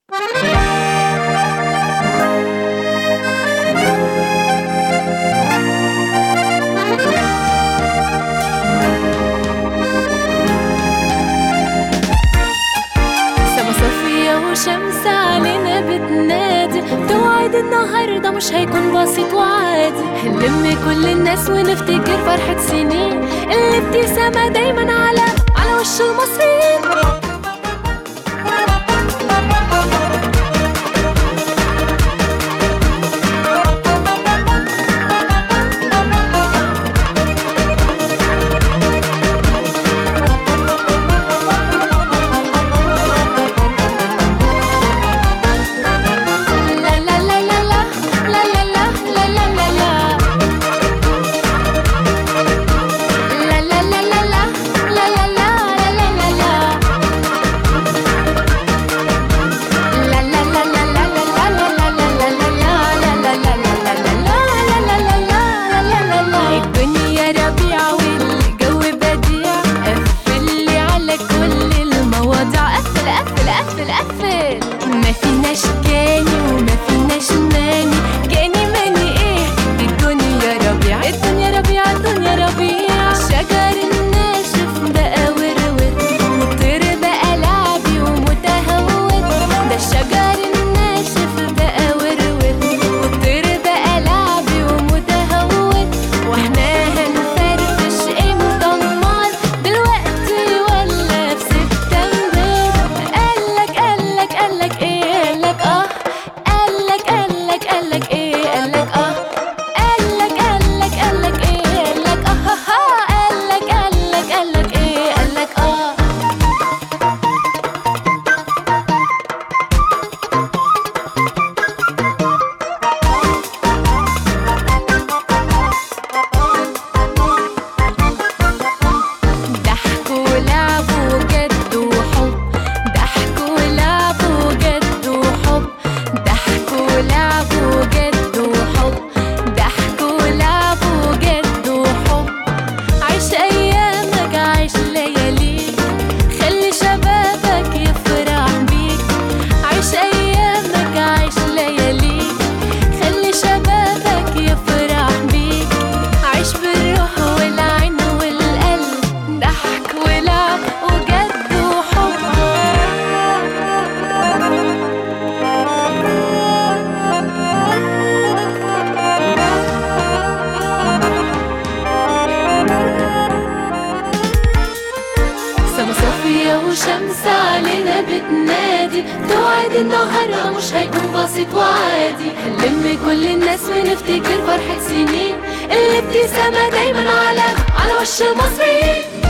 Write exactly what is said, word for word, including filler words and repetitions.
شمس علينا بتنادي، توعد النهاردة مش هيكون بسيط وعادي. هنلم كل الناس ونفتكر فرحة سنين، الابتسامة دايما على على وش المصريين. ما فيناش كاني وما فيناش ماني، كاني ماني ايه الدنيا ربيع، الدنيا ربيع الدنيا ربيع. الشجر الناشف بقى ورور، والطير بقى لعبي ومتهور. ده الشجر الناشف بقى ورور، والطير بقى لعبي ومتهور. واحنا هنفرفش امتى النار، دلوقتي ولا في سبتمبر؟ قالك قالك قالك ايه قالك اه، قالك قالك قالك ايه قالك اه، قالك قالك قالك ايه قالك اه، قالك قالك قالك ايه قالك اه. ضحك ولعب وجد وحب، ضحك ولعب وجد وحب، ضحك ولعب وجد وحب، ضحك ولعب وجد وحب. عيش ايامك عيش لياليك، خلي شبابك يفرح بيك. عيش ايامك عيش لياليك، خلي شبابك يفرح بيك. عيش بالروح والعين والقلب، ضحك ولعب وجد وحب. سما صافية وشمس علينا بتنادي، توعد النهاردة مش هيكون بسيط وعادي. هنلم كل الناس ونفتكر فرحة سنين، الابتسامة دايما على على وش المصريين.